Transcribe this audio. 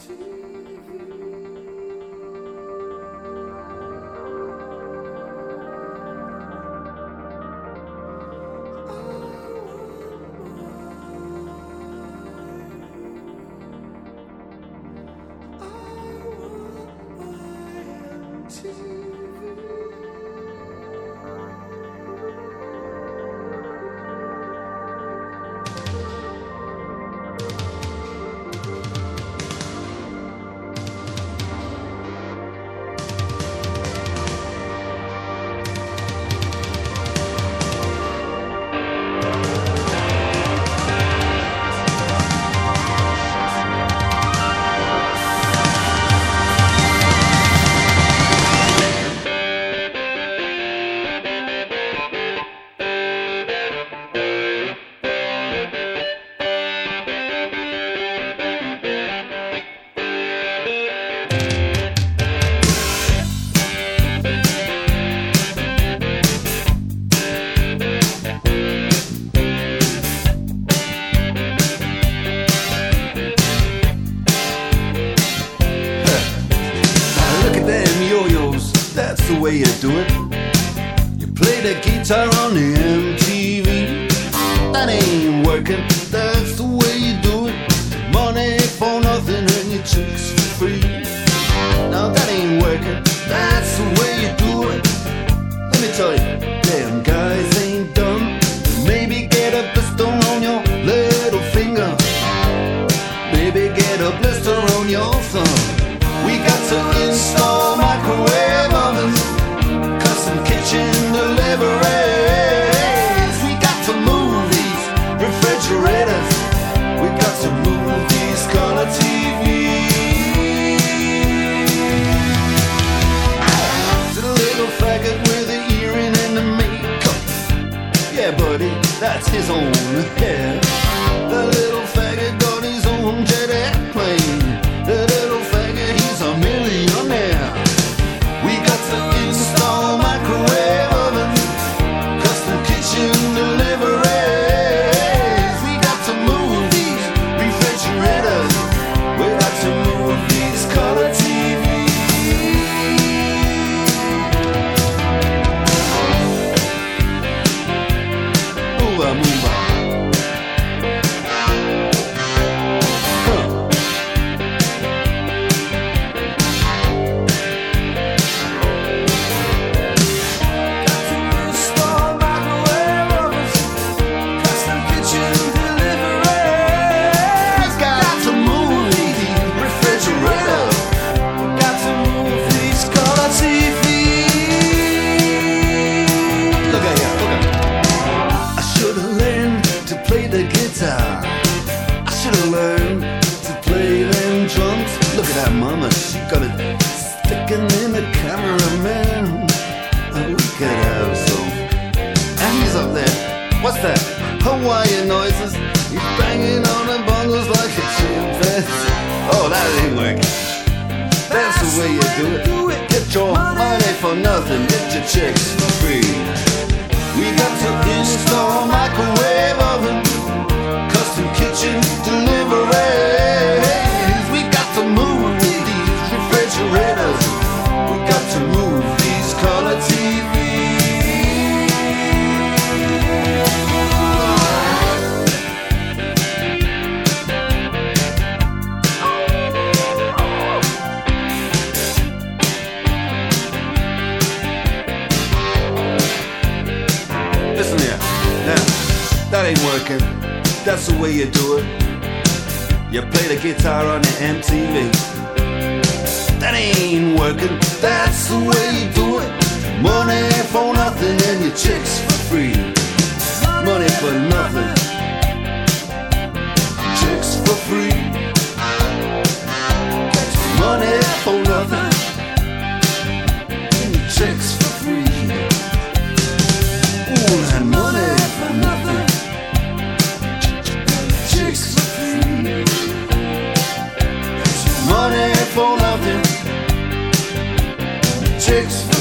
the way you do it. You play the guitar on the MTV. That ain't working, that's the way you do it. Money for nothing and your chicks for free. Now that ain't working, that's the way you do it. Let me tell you, damn guys ain't dumb. Maybe get a blister on your little finger. Maybe get a blister on your thumb. We got to install microwave ovens, custom kitchen deliveries. We got to move these refrigerators. We got to move these color TVs. To the little faggot with the earring and the makeup. Yeah, buddy, that's his own hair. The little faggot got his own jet airplane. The little faggot, he's a millionaire. We got to install microwave ovens, custom kitchen deliveries. We got to move these refrigerators. We got to move these color TVs. Move on, move on. I should've learned to play them drums. Look at that mama, she got it sticking in the cameraman. We could have some. And he's up there. What's that? Hawaiian noises. He's banging on the bongos like a chimpanzee. Oh, that ain't working. That's the way you do it. Get your money for nothing. Get your chicks for free. We got to install microwave oven, custom kitchen deliveries. We got to move these refrigerators. We got to move these color TVs. Listen here, now, that ain't working. That's the way you do it. You play the guitar on the MTV. That ain't working. That's the way you do it. Money for nothing and your chicks for free. Money for nothing, chicks for free. Money for nothing and your chicks for free. Ooh, that money for nothing. Money for nothing, chicks for